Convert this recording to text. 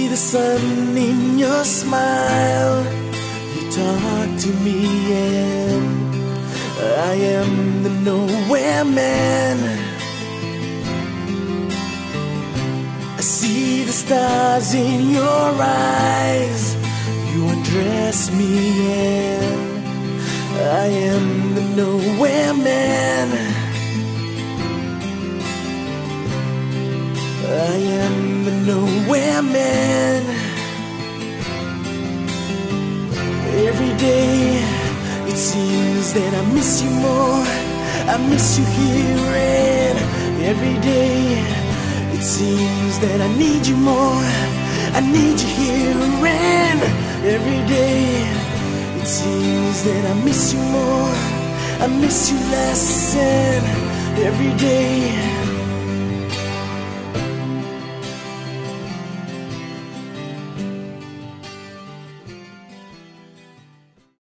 the sun in your smile. You talk to me and I am the nowhere man. I see the stars in your eyes. You undress me and I am the nowhere man. I am the nowhere man. Every day it seems that I miss you more. I miss you here, and every day it seems that I need you more. I need you here, and every day it seems that I miss you more. I miss you less, and every day